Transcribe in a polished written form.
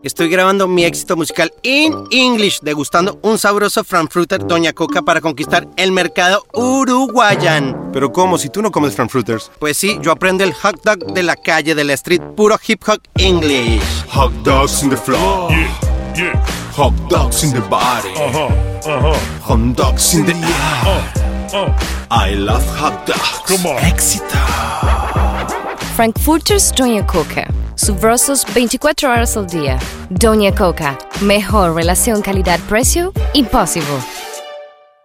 Estoy grabando mi éxito musical in English, degustando un sabroso Frankfurter Doña Coca para conquistar el mercado uruguayan. ¿Pero cómo? Si tú no comes Frankfurters. Pues sí, yo aprendo el hot dog de la calle, de la street, puro hip hop English. Hot dogs in the floor. Yeah. Hot dogs in the body. Hot dogs in the air. I love hot dogs. Come on. Éxito. Frankfurters Doña Coca. Sabrosos 24 horas al día. Doña Coca. Mejor relación calidad-precio imposible.